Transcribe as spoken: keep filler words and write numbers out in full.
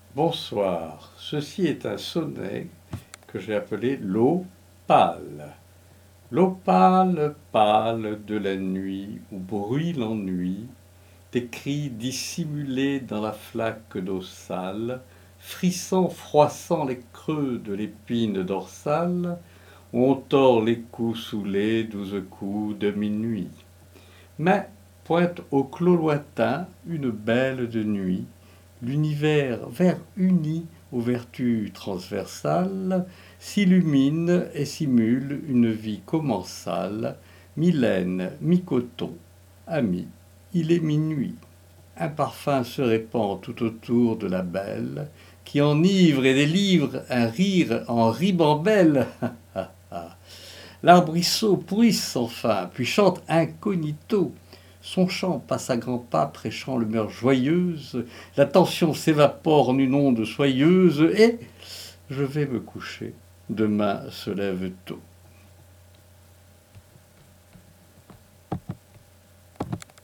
Bonsoir, ceci est un sonnet que j'ai appelé l'eau pâle. L'eau pâle, pâle de la nuit où bruit l'ennui, tes cris dissimulés dans la flaque d'eau sale, frissant, froissant les creux de l'épine dorsale, où on tord les coups sous les douze coups de minuit. Mais pointe au clos lointain une belle de nuit, l'univers vert uni aux vertus transversales s'illumine et simule une vie commensale, mi-laine, mi-coton, ami, il est minuit. Un parfum se répand tout autour de la belle, qui enivre et délivre un rire en ribambelle. L'arbrisseau bruisse enfin, puis chante incognito. Son chant passe à grands pas, prêchant l'humeur joyeuse. La tension s'évapore en une onde soyeuse, et je vais me coucher. Demain se lève tôt.